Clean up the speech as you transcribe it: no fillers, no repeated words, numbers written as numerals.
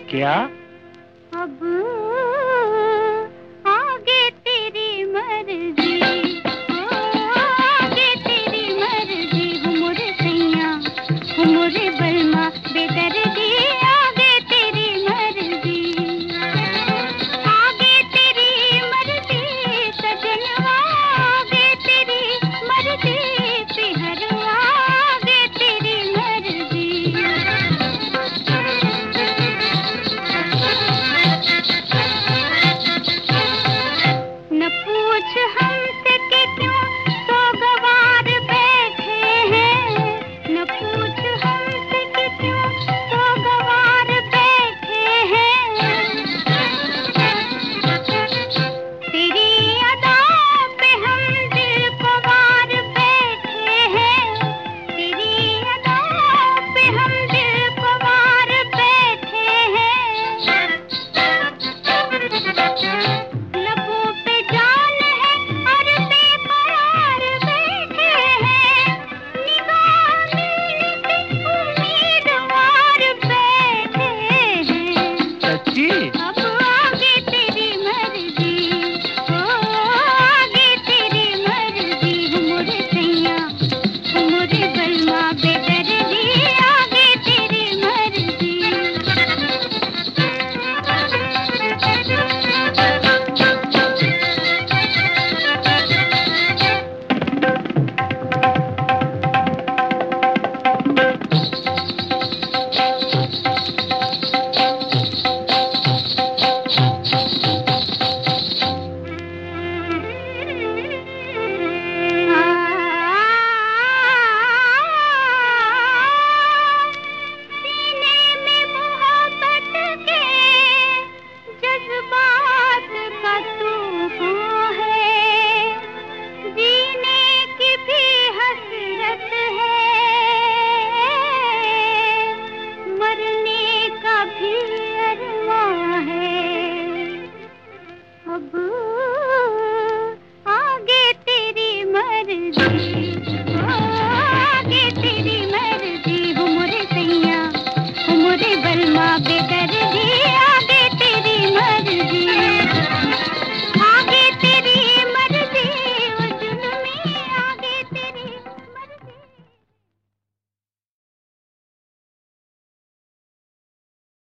क्या? अब आगे तेरी मर्जी, आगे तेरी मर्जी, हो मोरे सैया, हो मोरे बलमा बेदर्दी, आगे तेरी मर्जी, आगे तेरी मर्जी सजनवा, आगे तेरी मर्जी पिहरवा, आगे तेरी मर्जी। न पूछ हमसे कि क्यों सोगवार बैठे हैं, न पूछ हमसे कि क्यों सोगवार बैठे हैं, तेरी अदा पे हम दिल को वार बैठे हैं, तेरी अदा पे हम दिल को वार बैठे हैं, लबों पे जान है और बेकरार बैठे हैं, निगाह मिलने पे उम्मीदवार बैठे हैं। सच्ची? अब आगे तेरी मर्जी, ओ आगे तेरी मर्जी, हो मोरे सैया, हो मोरे बलमा बेदर्दी, आगे तेरी मर्जी। सीने में मोहब्बत के जज्बात का तूफान है, जीने की भी हसरत है, मरने का भी अरमान है। अब आगे तेरी मर्जी, आगे तेरी मर्जी, हो मोरे सैया, हो मोरे बलमा बेदर्दी।